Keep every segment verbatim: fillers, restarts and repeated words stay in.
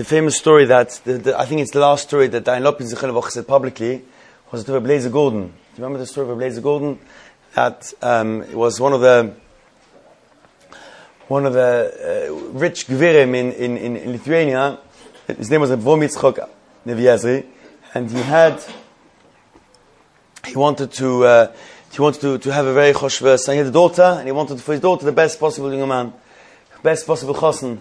the famous story that, the, the, I think it's the last story that Dayan Lopin Zichron said publicly, was the story of Blazer Gordon. Do you remember the story of Blazer Gordon? That um, it was one of the one of the uh, rich gvirim in, in, in, in Lithuania. His name was Avrom Yitzchok Neviazri, and he had he wanted to uh, he wanted to, to have a very choshva son. He had a daughter, and he wanted for his daughter the best possible young man, best possible chosen.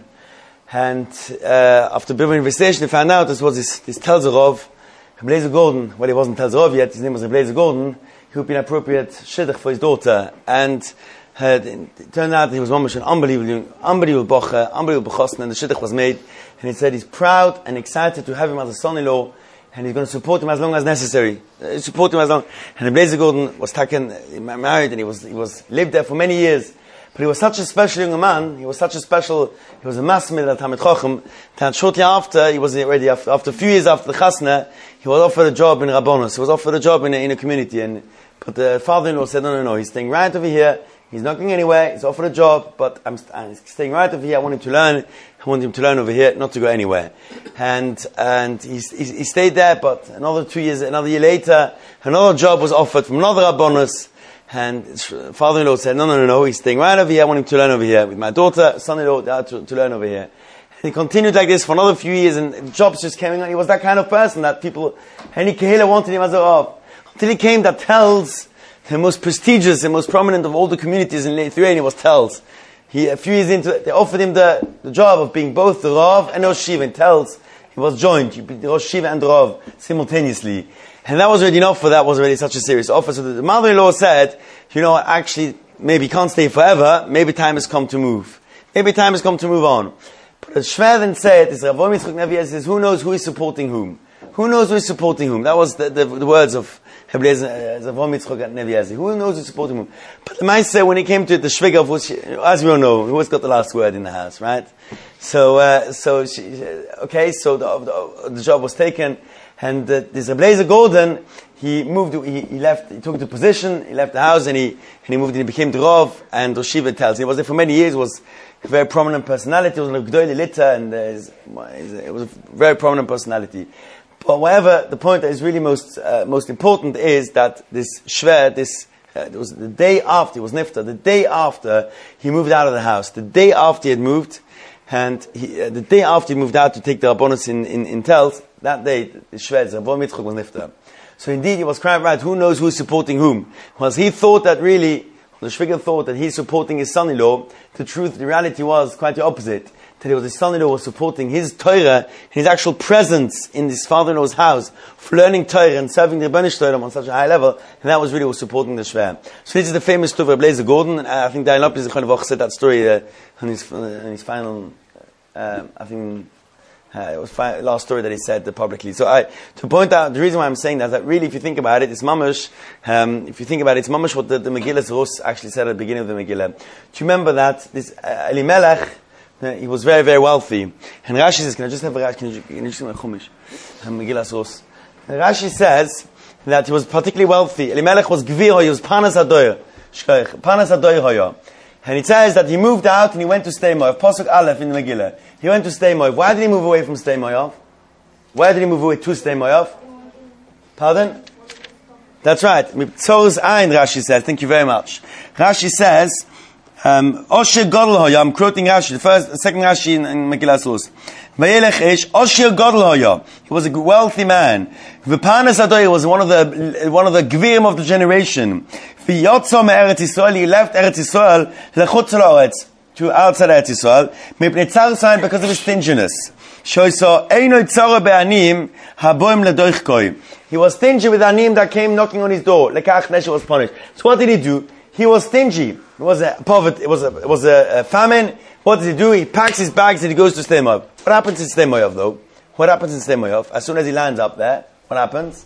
And uh, after a bit of investigation, they found out this was this, this Telzerov, Blazer Gordon. Well, he wasn't Telzerov yet, his name was Blazer Gordon. He would be an appropriate shidduch for his daughter. And uh, it turned out that he was mamash an unbelievable, unbelievable bocher, unbelievable chosn, and the shidduch was made. And he said he's proud and excited to have him as a son-in-law, and he's going to support him as long as necessary. Uh, support him as long. And Blazer Gordon was taken, uh, married, and he was he was lived there for many years. But he was such a special young man, he was such a special, he was a masmid at Talmid Chochem, that shortly after, he was already, after, after a few years after the chasna, he was offered a job in Rabbonos, he was offered a job in a, in a community, and but the father-in-law said, no, no, no, he's staying right over here, he's not going anywhere, he's offered a job, but I'm, I'm staying right over here, I want him to learn, I want him to learn over here, not to go anywhere. And, and he, he, he stayed there, but another two years, another year later, another job was offered from another Rabbonos. And his father-in-law said, no, no, no, no, he's staying right over here, I want him to learn over here. With my daughter, son-in-law, uh, to, to learn over here. And he continued like this for another few years, and jobs just came on. He was that kind of person that people, any Kehillah wanted him as a Rav. Until he came that Telz, the most prestigious, the most prominent of all the communities in Lithuania was Telz. He, a few years into it, they offered him the, the job of being both the Rav and Rosh Shiva. In Telz, he was joined, he the Rosh Shiva and the Rav simultaneously. And that was already enough for that, was already such a serious offer. So the mother-in-law said, you know, actually, maybe can't stay forever, maybe time has come to move. Maybe time has come to move on. But as Shver then said, is Rav Yitzchok Nevi says, who knows who is supporting whom? Who knows who is supporting whom? That was the, the, the words of Rav Yitzchok Nevi. Who knows who is supporting whom? But the Maaseh, when he came to it, the Shviga, was, as we all know, who has got the last word in the house, right? So, uh, so she, okay, so the, the, the job was taken. And uh, this Blazer Gordon, he moved, he, he left, he took the position, he left the house, and he and he moved, and he became the Rav, and Rosh Shiva tells. He was there for many years, was a very prominent personality, he was a G'dolei Litta, and uh, it was a very prominent personality. But whatever, the point that is really most uh, most important is that this Shver, this, uh, it was the day after, it was Nifta, the day after he moved out of the house, the day after he had moved, and he, uh, the day after he moved out to take the Rabbonos in, in, in Telz, that day, the Shved, Avrom Yitzchok was Nifta. So indeed, he was quite right. Who knows who's supporting whom? Because he thought that really, the Shviga thought that he's supporting his son-in-law. The truth, the reality was quite the opposite. That it was his son-in-law was supporting his Torah, his actual presence in his father-in-law's house, for learning Torah and serving the Rebbeinu Shalom on such a high level, and that was really was supporting the Shver. So this is the famous story of Blazer Gordon, and I think Dayan Lopin Zichron said that story uh, on his, uh, on his final, uh, I think, Uh, it was fi- last story that he said uh, publicly. So I, to point out, the reason why I'm saying that, that really, if you think about it, it's mamash, um, if you think about it, it's mamash what the, the Megillah Rus actually said at the beginning of the Megillah. Do you remember that this uh, Elimelech, uh, he was very, very wealthy. And Rashi says, can I just have a Rashi, can you, can you just see my Chumash? Megillah Rus. Rashi says that he was particularly wealthy. Elimelech was Gvir, he was Panas Adoyer. Panas Adoyer Hoya. And it says that he moved out and he went to Stei Moav. Pasuk Aleph in the Megillah. He went to Stei Moav. Why did he move away from Stei Moav? Why did he move away to Stei Moav? Pardon? That's right. Tzor's Ein, Rashi says. Thank you very much. Rashi says, um, Osher Godel Hoya. I'm quoting Rashi. The first, the second Rashi in, in Megillah Rus. Vayelech Ish, Osher Godel Hoya. He was a wealthy man. V'Panas Adoyer was one of the, one of the Gvirim of the generation. V'yotzo me'Eretz Yisrael, he left Eretz Yisrael, lechutz l'Oretz, to outside Eretz Yisrael, mipnei tzar sign because of his stinginess. Shoyso, eino tzara be'anim, haboim ledoichkoi. He was stingy with anim that came knocking on his door. Lekach Nesha was punished. So what did he do? He was stingy. It was a poverty, it was a, it was a, a famine. What does he do? He packs his bags and he goes to Stei Moav. What happens in Stei Moav though? What happens in Stei Moav? As soon as he lands up there, what happens?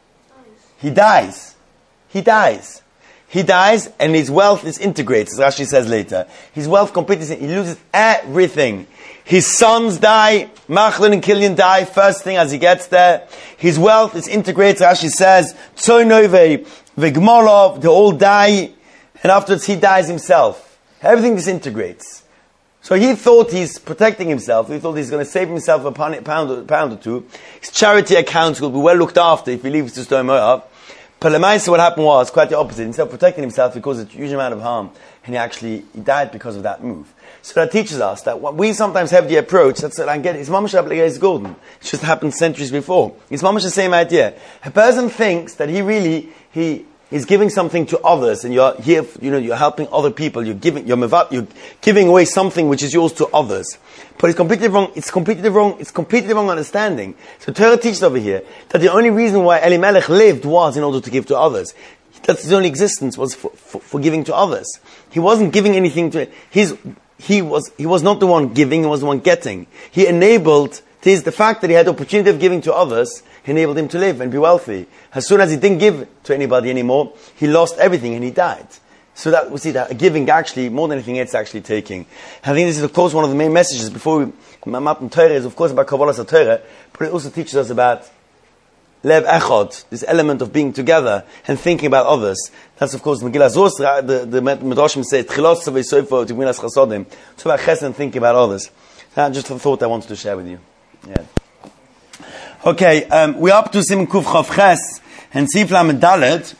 He dies. He dies. He dies, and his wealth is integrated, as Rashi says later. His wealth completely, he loses everything. His sons die, Machlon and Killian die, first thing as he gets there. His wealth is integrated, Rashi says, Tsoinove, Vegmolov, they all die, and afterwards he dies himself. Everything disintegrates. So he thought he's protecting himself. He thought he's going to save himself a pound, pound, pound or two. His charity accounts will be well looked after if he leaves to Sdom Moab. But Lemaisa, what happened was quite the opposite. Instead of protecting himself, he caused a huge amount of harm, and he actually he died because of that move. So that teaches us that what we sometimes have the approach. That's what I get. It's mamash is golden. It just happened centuries before. It's mamash the same idea. A person thinks that he really he. He's giving something to others, and you're here, you know, you're helping other people, you're giving, you're, mevat, you're giving away something which is yours to others. But it's completely wrong, it's completely wrong, it's completely wrong understanding. So Torah teaches over here that the only reason why Elimelech lived was in order to give to others. That's his only existence was for, for, for giving to others. He wasn't giving anything to, his, he was, he was not the one giving, he was the one getting. He enabled, this, the fact that he had the opportunity of giving to others, enabled him to live and be wealthy. As soon as he didn't give to anybody anymore, he lost everything and he died. So that we see that giving actually, more than anything else, actually taking. I think this is of course one of the main messages before we, Matan Torah is of course about Kabbalah Torah, but it also teaches us about Lev Echad, this element of being together and thinking about others. That's of course Megillah Zos, the, the Midrashim say, Tchilos Tzavei Soifo Tigminas Chasodim. It's about Chesed and thinking about others. That's just a thought I wanted to share with you. Yeah. Okay, um, we're up to Siman Kuf Chav Ches and Sif Lamed Dalet.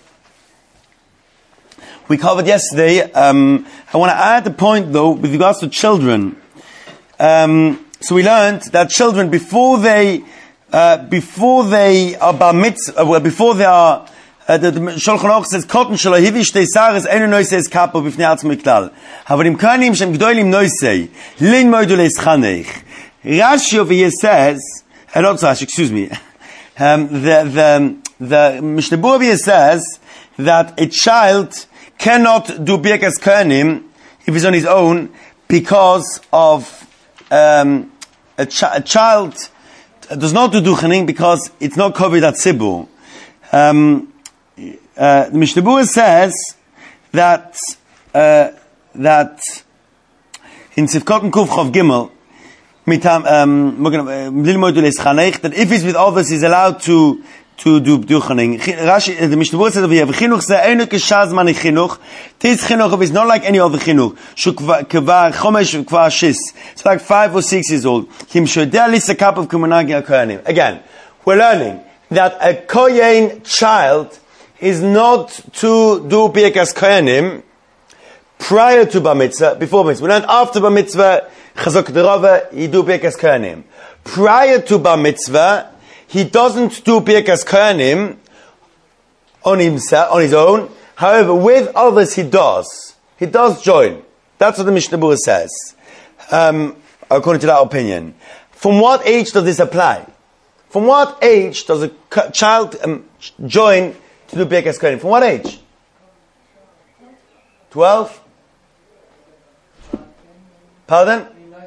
We covered yesterday. Um, I want to add a point though with regards to children. Um, so we learned that children before they uh, before they are bar mitzvah, well, before they are uh, the, the Shulchan Aruch says Kotten shelo hivi shtei sares enu noisei kapo b'fnei atzmo klal. Havel im kanim shem gdolim noisei lin moidu leischanech. Rashi over here says. Uh, not Rashi, excuse me. Um, the the the Mishnah Berurah says that a child cannot do Birkas Kohanim if he's on his own because of um, a, chi- a child does not do Duchening because it's not covered at Sibur. Um, uh, the Mishnah Berurah says that uh, that in Sifkot Kuf Chav Gimel. Um, that if he's with others, he's allowed to to do Duchening. Rashi, the Mishnah Berurah says over here, "V'chinuch ze einu k'shaz mani chinuch." This chinuch is not like any other chinuch. Shu kvar chomesh kvar shis. It's like five or six years old. Him shodeh lisa kap of kumanagi hakohanim. Again, we're learning that a kohen child is not to do Birkas Kohanim prior to bar mitzvah, before mitzvah. We learned after bar mitzvah. Chazok derova, he do Birkas Kohanim. Prior to bar mitzvah, he doesn't do Birkas Kohanim on himself, on his own. However, with others he does. He does join. That's what the Mishnah Berurah says. Um, according to that opinion. From what age does this apply? From what age does a child um, join to do Birkas Kohanim? From what age? Twelve? Pardon?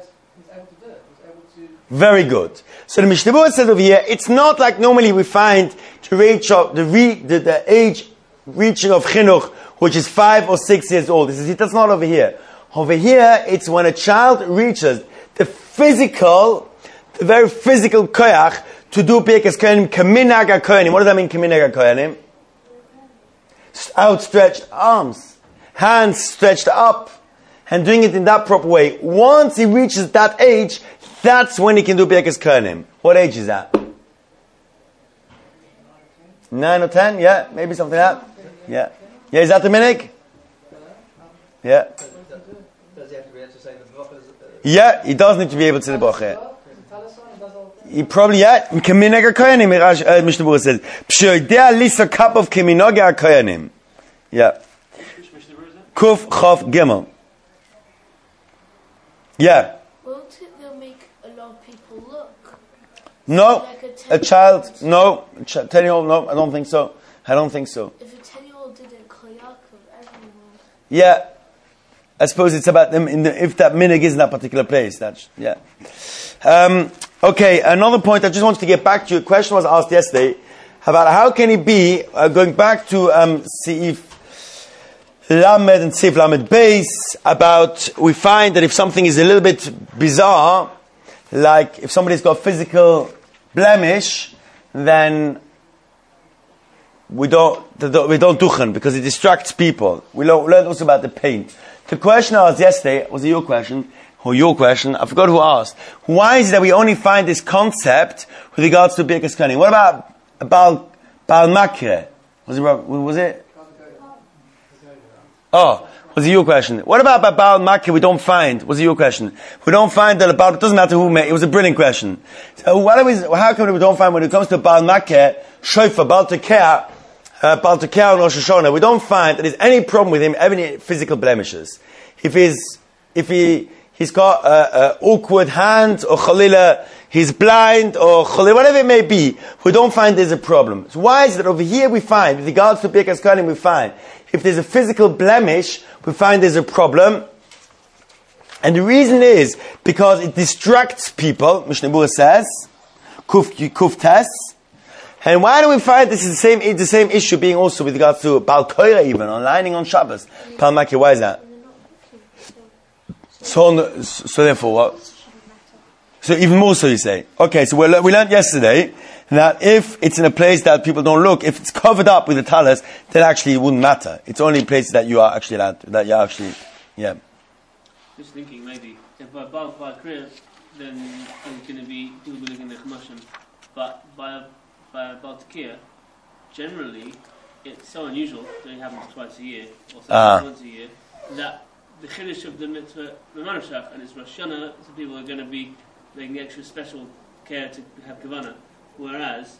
Very good. So the Mishnah Berurah says over here, it's not like normally we find to reach of the, re, the the age reaching of chinuch, which is five or six years old. He says that's not over here. Over here, it's when a child reaches the physical, the very physical koyach to do Birkas Kohanim, kaminag hakohanim. What does that mean, kaminag hakohanim? Outstretched arms, hands stretched up, and doing it in that proper way. Once he reaches that age, that's when he can do Birkas Kohanim. What age is that? Nine or ten? Yeah, maybe something like that. Yeah, yeah. Is that the minhag? Yeah. Does he have to be able to say the brachas? Yeah, he does need to be able to say the bracha. He probably yeah. Kaminag hakohanim. Mishnah Berurah says, "P'shoydea lisa cup of kaminag hakohanim." Yeah. Kuf Chav Gimel. Yeah. Won't it they'll make a lot of people look? No. Like a, a child, no. A ch- ten-year-old, no. I don't think so. I don't think so. If a ten-year-old did it, Koyakov, everyone. Yeah. I suppose it's about them in the, if that minhag is in that particular place. That's, yeah. Um, okay, another point I just wanted to get back to. A question was asked yesterday about how can it be, uh, going back to um, Seif Lamed and Seif Lamed Beis, about, we find that if something is a little bit bizarre, like if somebody's got physical blemish, then we don't, we don't duchen, because it distracts people. We learned also about the pain. The question I asked yesterday, was it your question? or your question, I forgot who asked. Why is it that we only find this concept with regards to Birkas Kohanim? What about Baal, Baal Makre? Was it, was it? Oh, was it your question? What about Baal Makre we don't find? Was it your question? We don't find that about, it doesn't matter who made it, was a brilliant question. So what are we, how come we don't find when it comes to Baal Makre, Shoifa, Baal Tekea, uh, Baal Tekea and Rosh Hashanah, we don't find that there's any problem with him, any physical blemishes. If he's, if he, he's got uh, uh, awkward hands, or chalila, he's blind, or chalila, whatever it may be, we don't find there's a problem. So why is it that over here we find, with regards to Birkas Kohanim, we find, if there's a physical blemish, we find there's a problem. And the reason is, because it distracts people, Mishnah Berurah says, kuf, kuf tes. And why do we find this is the same, it's the same issue being also with regards to Baal Koira even, on lining on Shabbos? Baal Makre, why is that? So, so therefore what? So even more so you say. Okay, so we we learned yesterday that if it's in a place that people don't look, if it's covered up with the talis, then actually it wouldn't matter. It's only places that you are actually allowed, that you're actually, yeah. Just thinking maybe, if by Baal Kriya, then it's going to be, people will be looking at the Chemashim. But by, by Baal Tekea, generally, it's so unusual that it happens twice a year, or uh. once a year, that the Chiddush of the mitzvah, the Manashach, and it's Rosh Hashanah, so people are going to be making extra special care to have Kavanah. Whereas,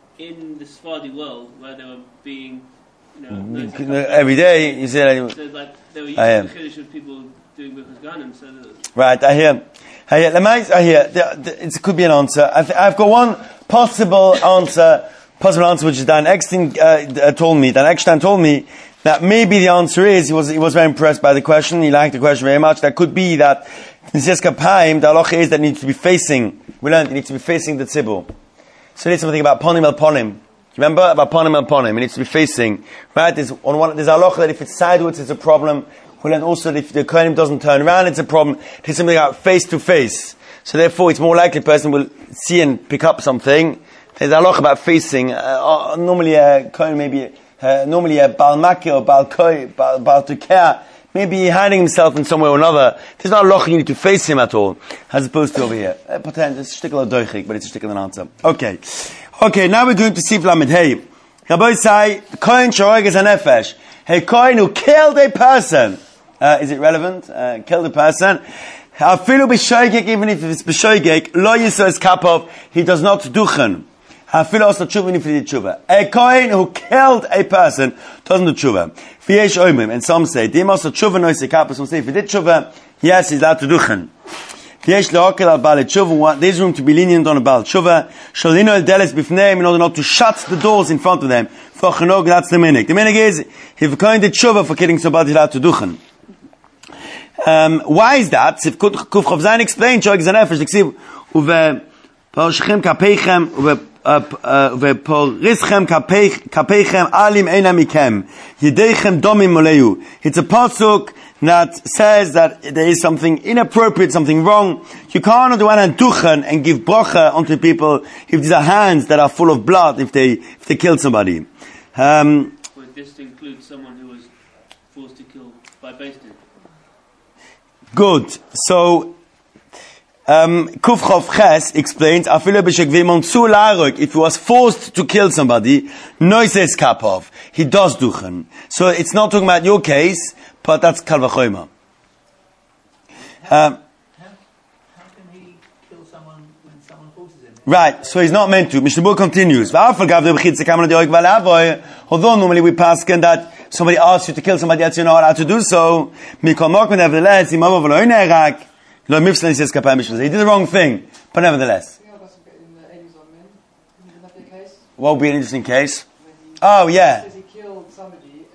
in the Sephardi world, where they were being, you know, every day, you say like, so like they were using the Chiddush of people doing Birkas Kohanim, so that right, I hear. I hear. I hear. It could be an answer. I've, I've got one possible answer, possible answer, which is Dan Eckstein uh, told me, Dan Eckstein told me, that maybe the answer is, he was, he was very impressed by the question, he liked the question very much. That could be that, in Siyas Kapayim, the halacha is that it needs to be facing, we learned, it needs to be facing the tzibur. So there's something about ponim el ponim. Remember about ponim el ponim? It needs to be facing, right? There's on one, there's a halacha that if it's sideways, it's a problem. We learned also that if the kohanim doesn't turn around, it's a problem. There's something about face to face. So therefore, it's more likely a person will see and pick up something. There's a halacha about facing, uh, normally a kohen maybe, Uh, normally a Baal Makre or Baal Koi, Baal, Baal Tekea, maybe hiding himself in some way or another. There's not a loch you need to face him at all, as opposed to over here. Uh, pretend, it's a shtickle of doichik, but it's a shtickle of an answer. Okay. Okay, now we're going to see Lamed Hey. Rabbi say, Kohen Shoreg is a nefesh. A Kohen who killed a person. Uh, is it relevant? Uh, killed a person. Afilu b'shoigek, even if it's b'shoigek, lo yisrael kapov, he does not duchen. Afilu also tshuva if he did tshuva. A Kohen who killed a person doesn't do tshuva. V'yesh oimim, and some say, dim also tshuva no yisrael kapov, some say if he did tshuva, yes, he's allowed to duchen. V'yesh le'okel al ba'al tshuva, there's room to be lenient on a ba'al tshuva, sholino el deles b'fneim, in order not to shut the doors in front of them. For chenog, that's the minik. The minik is, if a Kohen did tshuva for killing somebody, he's allowed to duchen. Um, why is that? If Kuf Chav Zayin explained, Shoig Zanefesh, Diksiv, uve Porshchem Kapeichem, uve uve Porischem Kapeichem, Alim Eina Mikem, Yedeichem Domim Moleyu. It's a pasuk that says that there is something inappropriate, something wrong. You can't on the one hand duchen and give bracha onto people if these are hands that are full of blood, if they if they kill somebody. Um, Would this include someone who was forced to kill by Beis Din? Good. So, um, Kuf Chav Ches explains, if he was forced to kill somebody, noises kapov, he does duchen. So it's not talking about your case, but that's kal v'chomer. Um, how, how can he kill someone when someone forces him? Right, so he's not meant to. Mishnah Berurah continues. Although normally we pass that somebody asks you to kill somebody else, you know how to do so. Nevertheless, he did the wrong thing, but nevertheless. What would be an interesting case? Oh, yeah. He killed somebody.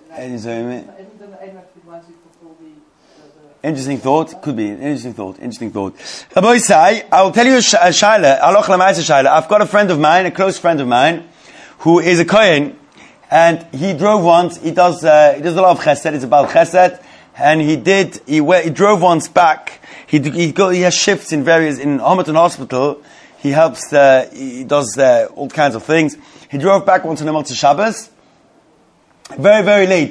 Interesting thought. Could be. Interesting thought. Interesting thought. Rabbi Isai, I will tell you a shaila. I've got a friend of mine, a close friend of mine, who is a Kohen, and he drove once. He does. Uh, he does a lot of chesed. It's about chesed, and he did. He, went, he drove once back. He he, go, he has shifts in various in Homerton Hospital. He helps. Uh, he does uh, all kinds of things. He drove back once on the Motzei Shabbos, very very late,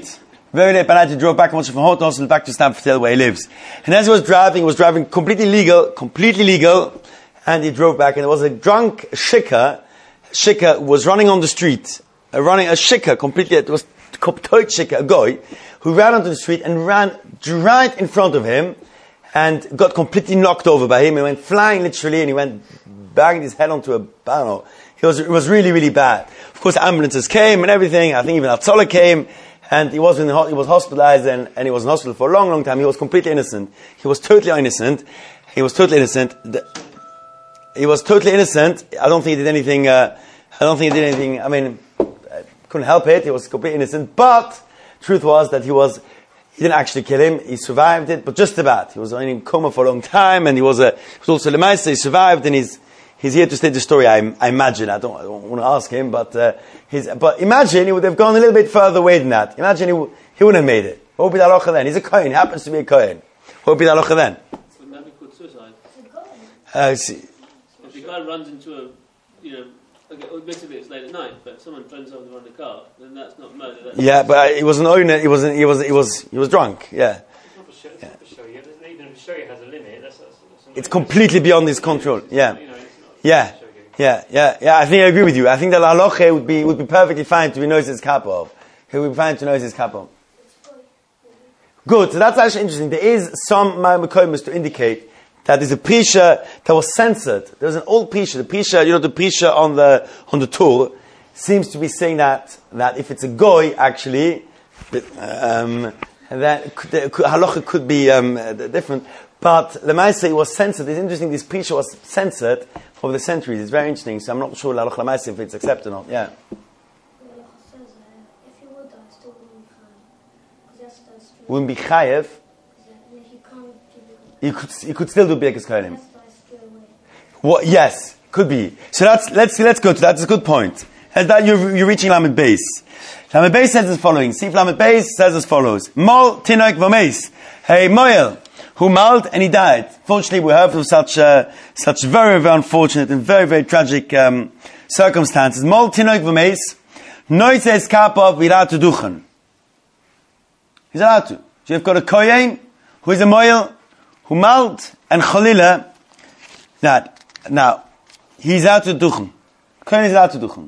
Very late at night, he drove back from Houghton Hospital back to Stamford Hill where he lives. And as he was driving, he was driving completely legal, completely legal, and he drove back, and there was a drunk shikha, shikha was running on the street, uh, running a shikha completely, it was toit shikha, a guy, who ran onto the street and ran right in front of him, and got completely knocked over by him. He went flying literally, and he went banging his head onto a, I don't know, he was, it was really, really bad. Of course, ambulances came and everything, I think even Atzola came, and he was in the, he was hospitalized, and, and he was in hospital for a long, long time. He was completely innocent. He was totally innocent. He was totally innocent. The, he was totally innocent. I don't think he did anything, uh, I don't think he did anything, I mean, I couldn't help it. He was completely innocent. But, truth was that he was, he didn't actually kill him. He survived it, but just about. He was only in coma for a long time, and he was a, he was also Lemaisa. He survived, and he's, he's here to state the story, I, I imagine. I don't, I don't want to ask him, but, uh, his, but imagine he would have gone a little bit further away than that. Imagine he, w- he wouldn't have made it. What would be the halacha then? He's a kohen. He happens to be a kohen. What would be the halacha then? Wouldn't that be called suicide? Uh, see, If the guy runs into a, you know, okay, admittedly it's late at night, but if someone runs over around a car, then that's not murder. That's yeah, but uh, he was an owner. He wasn't. He was. He was. He was drunk. Yeah. It's not for show, it's not for show. Even if show has a limit, that's, that's, that's It's completely beyond his control. Yeah. You know, it's not Yeah. show game. Yeah, yeah, yeah. I think I agree with you. I think that halacha would be would be perfectly fine to be knows his kapov. He would be fine to know his kapov. Good. So that's actually interesting. There is some ma'amekomis to indicate that there's a prisha that was censored. There was an old prisha. The prisha, you know, the prisha on the on the tour seems to be saying that that if it's a goy, actually, um, that could, the halacha could be um, different. But Lemaisa, it was censored. It's interesting. This prisha was censored over the centuries. It's very interesting. So I'm not sure halacha Lemaisa if it's accepted or not. Yeah. Wouldn't be chayev. You could you could still do Birkas Kohanim. What? Yes, could be. So that's let's let's go to that. That's a good point. As that you're you're reaching Lamed Beis. Lamed Beis says as following. Sif Lamed Beis says as follows: Mol tinoik v'meis. Hey Moel, who mauled and he died. Fortunately, we heard of such uh, such very very unfortunate and very very tragic um, circumstances. Mol tinoik v'meis. Noit says kapov virat duchen. He's allowed to. So you've got a kohen who is a moel who mauled and chalila that. Now, he's allowed to duchen. Kohen is allowed to duchen.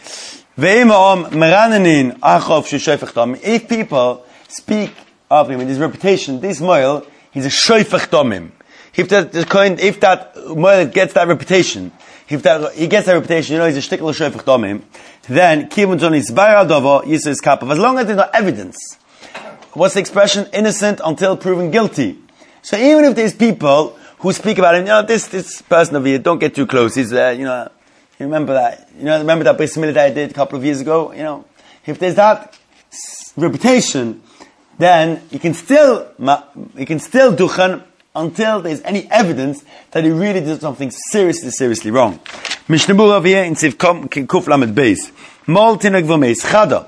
If people speak of him in his reputation, this moel, he's a shoifach domim. If that the kohen, if that moel gets that reputation, if that he gets that reputation, you know, he's a shtickle shoifach domim, then kivun zon is bayal dovo yisus kapav. As long as there's no evidence. What's the expression? Innocent until proven guilty. So even if there's people who speak about him, you know, this this person over here, don't get too close. He's, uh, you know, you remember that, you know, remember that bris milah that I did a couple of years ago. You know, if there's that s- reputation, then you can still you can still duchen until there's any evidence that he really did something seriously, seriously wrong. Mishnah Berurah over here in Siv Kuf Lamed Beis. Mol tinok v'meis chada.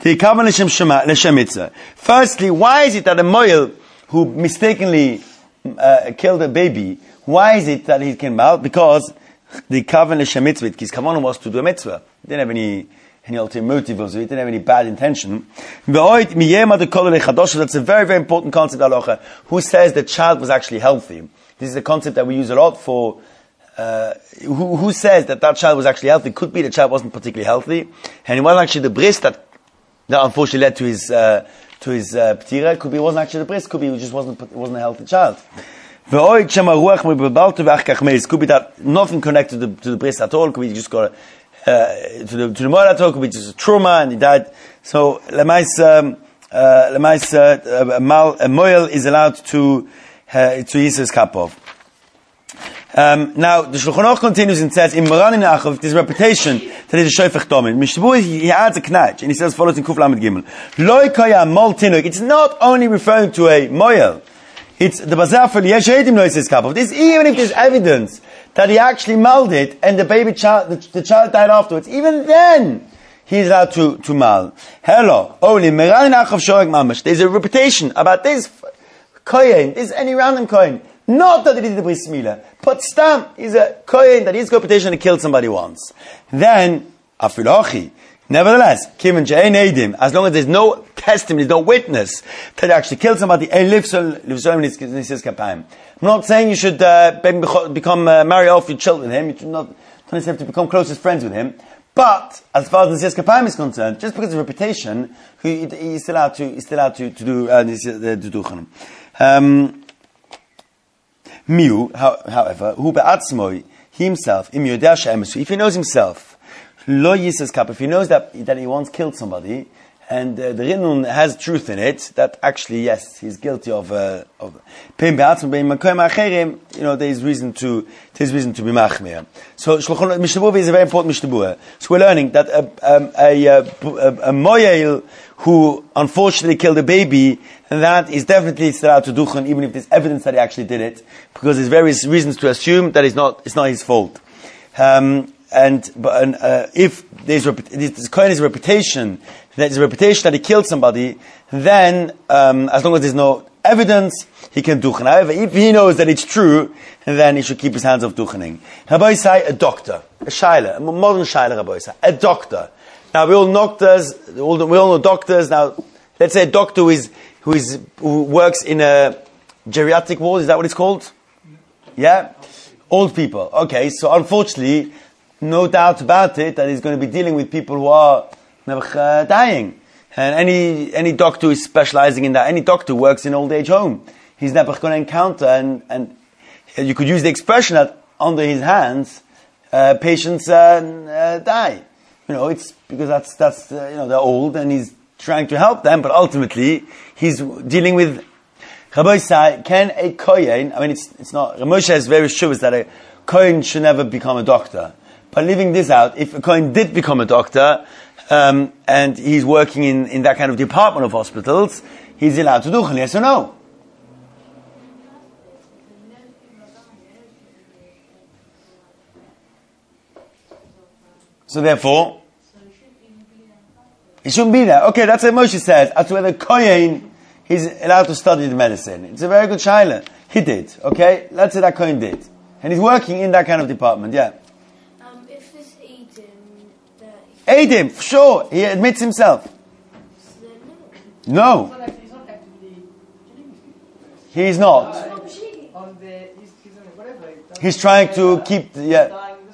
Firstly, why is it that a moel who mistakenly uh, killed a baby, why is it that he came out? Because the kavan l'shem mitzvah, his kavanah was to do a mitzvah. He didn't have any any ulterior motive, or so he didn't have any bad intention. That's a very, very important concept, halacha. Who says the child was actually healthy? This is a concept that we use a lot for. Uh, who, who says that that child was actually healthy? Could be the child wasn't particularly healthy, and it wasn't actually the bris that that unfortunately led to his uh, to his uh, ptira. Could be it wasn't actually the bris. Could be it just wasn't it wasn't a healthy child. Could be that nothing connected to the, to the bris at all. Could be just got uh, to the to the mother at all. Could be just a trauma and he died. So lemais um, uh, lemais uh, mal a moel is allowed to uh, to use his kapov. Um, now, the Shulchan Aruch continues and says, in Moran in Achov, this reputation that he's a Shoifach Domim. Mishnah Berurah, he, he adds a knach, and he says, follows in Kuf Lamed Gimel. Loi kaya mol tinuk. It's not only referring to a moel. It's the Bazar for Yesh Eidim Noises Kapov. This, even if there's evidence that he actually mauled it, and the baby child, the, the child died afterwards, even then, he's allowed to, to maul. Hello. Only Moran in Achov Shoig Mamash. There's a reputation about this kohen, this any random kohen. Not that he did the bris milah, but stam, he's a kohen that he's got reputation to kill somebody once. Then, afilochi, Nevertheless, Kim and Jay Nadim, as long as there's no testimony, there's no witness that he actually killed somebody, I'm not saying you should uh, become uh, marry off your children with him. You should not, don't necessarily have to become closest friends with him. But as far as the Nesias Kapayim is concerned, just because of reputation, he, he's still allowed to he's still allowed to, to do uh, the Duduchanim. Um, Miu, however, who be'atzmoi, he himself, if he knows himself, lo yisas kap, if he knows that that he once killed somebody, and uh, the Rinun has truth in it, that actually, yes, he's guilty of uh, of you know, there is reason to there is reason to be machmir. So Shulchan Mishnah is a very important Mishnah. So we're learning that a um, a, a, a, a moyel who unfortunately killed a baby, and that is definitely still out to duchen, even if there's evidence that he actually did it, because there's various reasons to assume that it's not it's not his fault. Um, and but and, uh, if there's this Kohen is a reputation, there's a reputation that he killed somebody, then um, as long as there's no evidence, he can duchen. However, if he knows that it's true, then he should keep his hands off duchening. Rabbi say a doctor, a shaila, a modern shaila, Rabbi say a doctor. Now we all doctors, all we all know doctors. Now let's say a doctor who is who is who works in a geriatric ward. Is that what it's called? Yeah, old people. Okay, so unfortunately, no doubt about it that he's going to be dealing with people who are uh, dying. And any any doctor who is specializing in that, any doctor who works in old age home, he's never going to encounter, and and you could use the expression that under his hands, uh, patients uh, uh, die. You know, it's because that's that's uh, you know, they're old and he's trying to help them, but ultimately he's dealing with. Rabbi say, can a kohen? I mean, it's it's not. Moshe is very sure that a kohen should never become a doctor. But leaving this out, if a kohen did become a doctor, um, and he's working in, in that kind of department of hospitals, he's allowed to do it, yes or no? So therefore, he shouldn't be there. Okay, that's what Moshe says. As to whether kohen, he's allowed to study the medicine. It's a very good shaila. He did. Okay, let's say that kohen did, and he's working in that kind of department. Yeah. Aid him, for sure. He admits himself. No. He's not. He's trying to keep, the, yeah.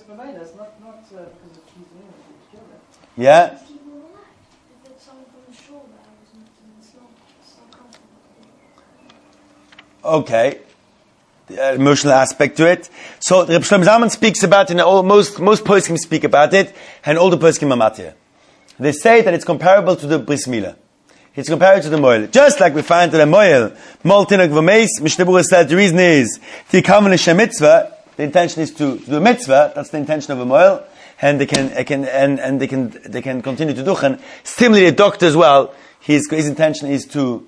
Yeah. Okay. The emotional aspect to it. So Reb Shlomo Zalman speaks about it, and all, most most poskim speak about it, and all the poskim are matir. They say that it's comparable to the bris milah. It's comparable to the moil. Just like we find that the moil, moltinak v'meis, Mishnah Berurah said the reason is to come in a mitzvah. The intention is to, to do a mitzvah. That's the intention of a moil, and they can, they can and, and they can they can continue to do. And similarly, a doctor as well. His his intention is to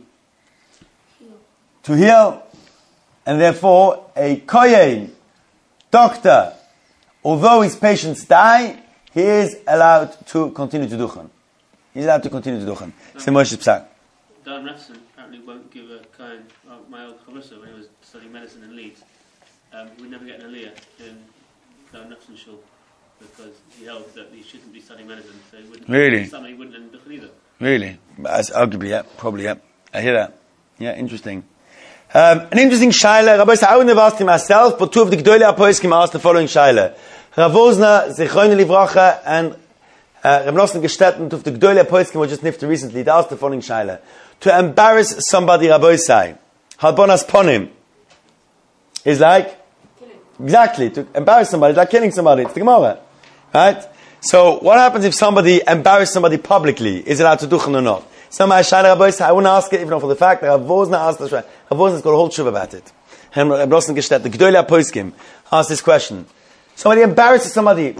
to heal. And therefore, a kohen, doctor, although his patients die, he is allowed to continue to duchen. He's allowed to continue to duchen. It's the Moshe Psak. Dan Refson apparently won't give a kohen, uh, my old Charissa, when he was studying medicine in Leeds, um, he would never get an aliyah in Dan Refson shul, because he held that he shouldn't be studying medicine, so he wouldn't. Really? Something he wouldn't in duchen either. Really? As arguably, yeah, probably, yeah. I hear that. Yeah, interesting. Um, an interesting shaila. Rabbi said, I wouldn't have asked him myself, but two of the Gdolei HaPoskim asked the following shaila. Rav Wosner, Zichroinu Livracha, and uh, Rav Nosson Gestetten, two of the Gdolei HaPoskim were just nifted recently. They asked the following shaila. To embarrass somebody, Rabbi say, Halbonas Ponim, is like, exactly, to embarrass somebody, is like killing somebody. It's the Gemara. Right? So, what happens if somebody embarrasses somebody publicly? Is it allowed to duchen or not? So my Shaila Rabbi said, I wouldn't ask it, even though for the fact that Rav Wosner asked the Shaila. Rav Wosner's got a whole tshuva about it. And Rav Nosson Gestetten, the Gdolei HaPoskim, asked this question. Somebody embarrasses somebody.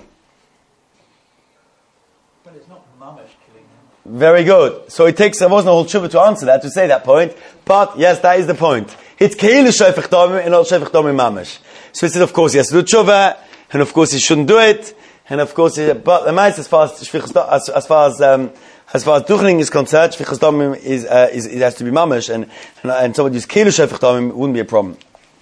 Well, it's not mamash killing him. Very good. So it takes Rav Wosner a whole tshuva to answer that, to say that point. But, yes, that is the point. It's Keilu Shofech Domim and not Shofech Domim Mamash. So he said, of course, he has to do tshuva, and of course he shouldn't do it, and of course, he, but the mice as far as, as, as far as, um, As far as duchening is concerned, shfichas damim is, uh, is, it has to be mamash, and, and, and somebody who's keilu shfichas damim wouldn't be a problem.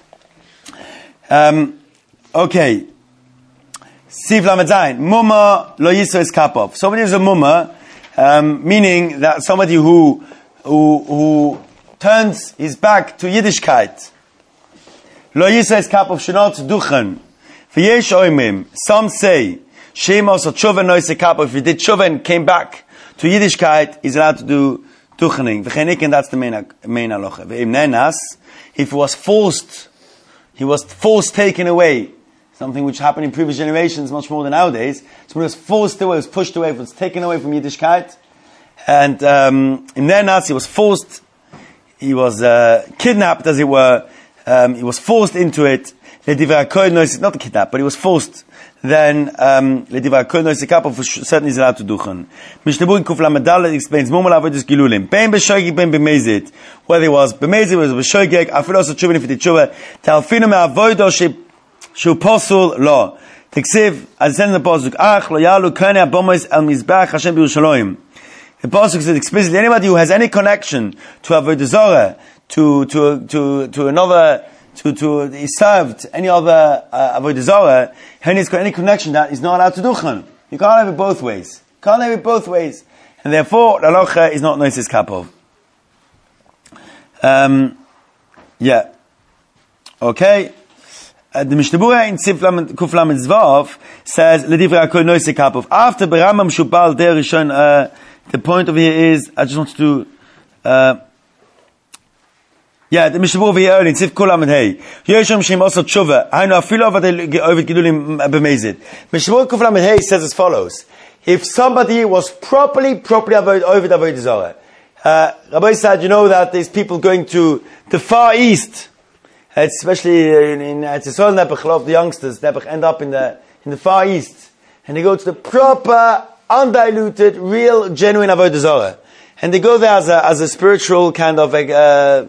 Um, okay. Siv lamed zayin. Mumma lo yiso is kapov. Somebody who's a mumma, Um, meaning that somebody who, who, who turns his back to Yiddishkeit. Lo yisais kap of shenot duchen. V'yesh oimim. Some say, Shem also tshuva noise kap. If he did tshuva and came back to Yiddishkeit, he's allowed to do duchening. V'chenik, and that's the main, main halacha. V'im nenas, if he was forced, he was forced taken away. Something which happened in previous generations much more than nowadays. So when he was forced away, he was pushed away, was taken away from Yiddishkeit. And um, in nenas, he was forced, he was uh, kidnapped, as it were. Um, he was forced into it. Not the kidnap, but he was forced. Then, um, certainly is allowed to duchen. Mishnah in Kuf Lamed explains, Ben b'shoigeg, ben b'mezid. Whether he was b'mezid, whether he was b'shoigeg, afil also tshuva, if he did tshuva, talfinu me'avodo shu posul lo. Teksiv, as it says in the Pasuk, Ach lo yalu kone abomois el mizbach Hashem b'Yerushalayim. The Pasuk says explicitly, anybody who has any connection to avodah zarah, to, to, to, to another, to, to, he served any other, uh, avodah zarah, and he's got any connection that he's not allowed to duchen. You can't have it both ways. You can't have it both ways. And therefore, the halacha is not noises kapov. Um, yeah. Okay. Uh, the Mishnah Berurah in Sif Kuf Lamed Zvav says, L'divrei hakol noises kapov. After Beramam Shubal Der Rishon, uh, the point over here is, I just want to do, uh, yeah, the Mishnah Berurah over here early, in Sif Kol Lamed Hey. Yosham Shem also tshuva. I know, I feel over the Ovid Gidulim b'mezid. Mishnah Berurah Kuf Lamed Hey says as follows. If somebody was properly, properly over the Avodah Zarah, uh, Rabbi said, you know that there's people going to the Far East, especially in, in it's a certain Nebuch, a lot of the youngsters, Nebuch, end up in the, in the Far East, and they go to the proper, undiluted, real, genuine Avodah Zarah. And they go there as a, as a spiritual kind of, uh,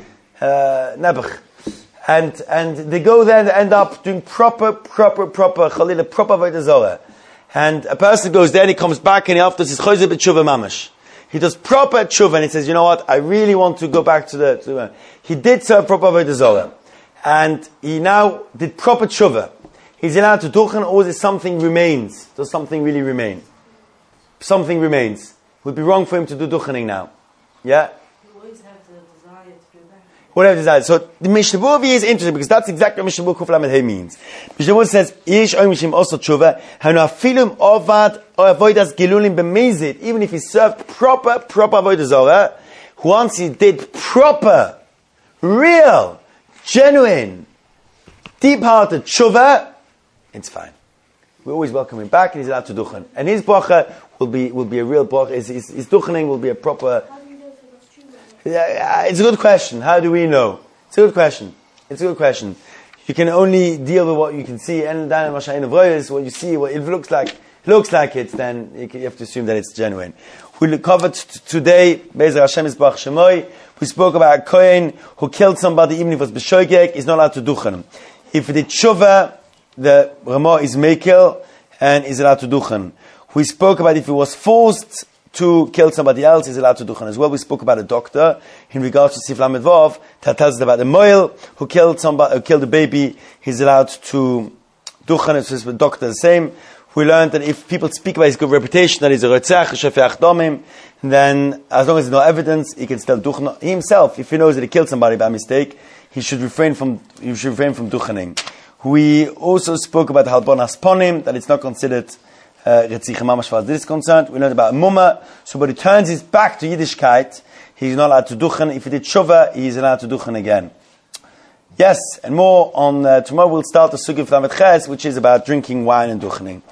uh, Nebuch. And, and they go there and they end up doing proper, proper, proper, Chalila, proper Avodah Zarah. And a person goes there and he comes back and he after says, Chozeh b'tshuva mamash. He does proper tshuva and he says, you know what, I really want to go back to the, to the he did serve proper Avodah Zarah. And he now did proper tshuva. He's allowed to duchen, or is something remains? Does something really remain? Something remains. It would be wrong for him to do duchening now. Yeah? You always have the desire to go back. Whatever desire. So the Mishnah Berurah is interesting because that's exactly what Mishnah Berurah Kuf Lamed Hey means. Mishnah Berurah says, Yish oim mishim also tshuva, hanu afilum ovad or avodas gilulim b'mezid, even if he served proper, proper avodah zarah, once he did proper, real, genuine, deep-hearted tshuva, it's fine. We always welcome him back and he's allowed to duchen. And his bracha will be, will be a real bracha. His, his, his duchening will be a proper... How do you know if it was true? Yeah, it's a good question. How do we know? It's a good question. It's a good question. You can only deal with what you can see. And then what you see, what it looks like, looks like it, then you, can, you have to assume that it's genuine. We covered t- today, Be'ezer Hashem Yisbarach Shemoy, we spoke about a Kohen who killed somebody even if it was b'shoigeg, is not allowed to duchen. If he did tshuva, the Ramah is mekel and is allowed to duchen. We spoke about if he was forced to kill somebody else, he's allowed to duchen as well. We spoke about a doctor in regards to Sif Lamed Vav that tells us about the moil who killed somebody, who killed a baby, he's allowed to duchen. It's just the doctor the same. We learned that if people speak about his good reputation, that he's a rotzach, a shefeach damim, then as long as there's no evidence, he can still duchen. He himself, if he knows that he killed somebody by mistake, he should refrain from he should refrain from duchening. We also spoke about halbon asponim, that it's not considered retzich mamash as far as this is concerned. We learned about mumma. So, but he turns his back to Yiddishkeit, he's not allowed to duchen. If he did shova, he's allowed to duchen again. Yes, and more on uh, tomorrow. We'll start the sugya of Lamed Ches, which is about drinking wine and duchening.